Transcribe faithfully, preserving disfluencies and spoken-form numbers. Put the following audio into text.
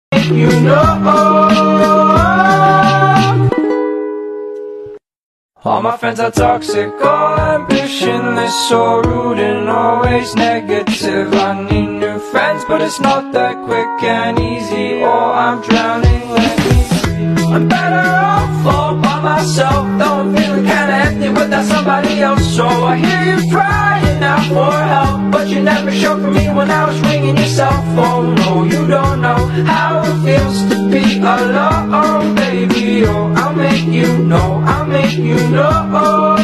You know, all my friends are toxic, all ambitionless, so rude and always negative. I need new friends, but it's not that quick and easy, or I'm drowning, let me see. I'm better off all by myself, though I'm feeling kinda empty without somebody else. So I hear you crying out for help, but you never showed for me when I was ringing your cell phone. No, you don't know how it feels to be alone, baby. Oh, I'll make you know, I'll make you know.